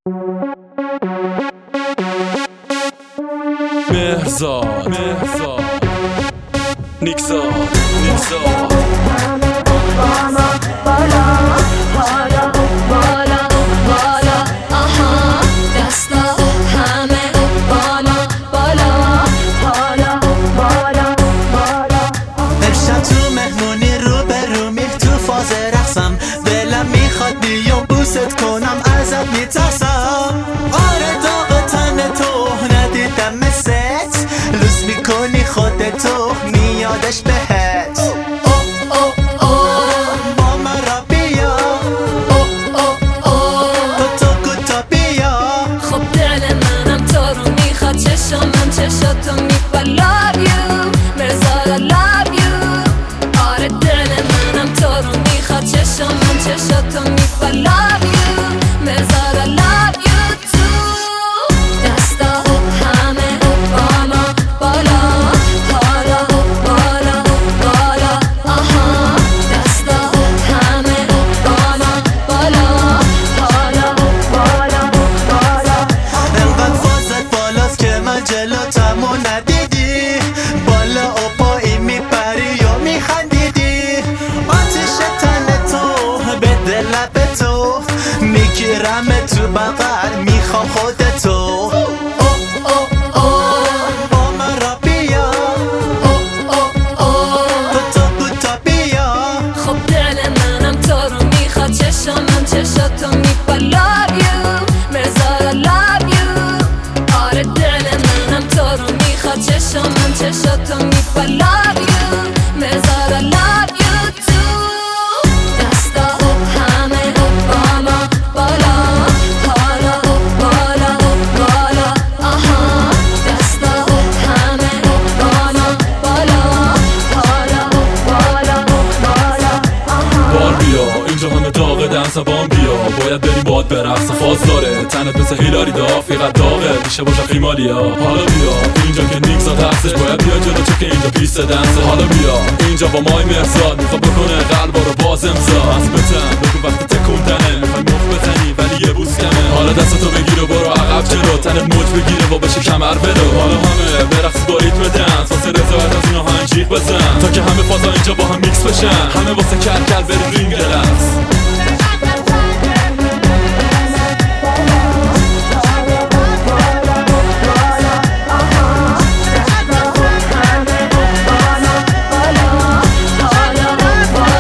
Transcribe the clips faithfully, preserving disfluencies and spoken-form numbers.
مهرزاد مهرزاد نیکزاد نیکزاد بوست کنم ازت میترسم. آره داغ تن تو ندیدم مثلت، لوس میکنی خودتو میادش بهت. او او او با من را بیا، او او او تو تو کوتا بیا. خب دل منم تو رو میخواد، چشمم چشاتو میخواد. Love you مرزاد I love you. آره دل منم تو رو میخواد، چشمم چشاتو میخواد. Love you مرزاد I love you too. دستا همه بالا بالا بالا بالا بالا آها. دستا همه بالا بالا بالا بالا بالا. انقدر فازت بالاست که من جلوتمو ندیدی، بالا و پایی میپری و میخندیدی. آتیش تن تو به دل لب تو میگیرم تو بغل، میخوام خودتو. او او او با من را بیا، او او او تو تو کوتا بیا. خب دل منم تو رو میخواد، چشمم چشاتو میخواد. Love you مرزاد I love you. آره دل منم تو رو میخواد، چشمم چشاتو میخواد. Love you مرزاد I love you too. دستا همه بالا بالا بالا بالا بالا آها. دستا همه بالا بالا بالا بالا بالا آها. بار بیا اینجا همه داغه، دن زبان بیا. باید بریم باد برقص، فاز داره تنت مثل هیلاری دا. فیقت داغه میشه باشه خیمالیا. حالا بیا اینجا که نیکزاد هستش، باید بیا جلو چون که اینجا پیست دنسه. حالا بیا اینجا با مای مهرزاد، میخواد بکنه قلبا رو باز امضا. از بتن بگو وقت تکوندنه، میخوای مخ بزنی ولی یه بوس کمه. حالا دستتو بگیر و برو عقب جلو، تنت موج بگیره و بشه کمر بلو. حالا همه برقص با ریتم دنس، واسه رضایت از این آهنگ جیغ بزن تا که همه فازا اینجا با هم میکس بشن. همه واسه کل کل بریم رینگ رقص.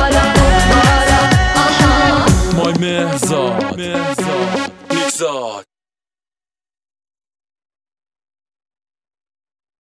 مهرزاد مهرزاد نیکزاد.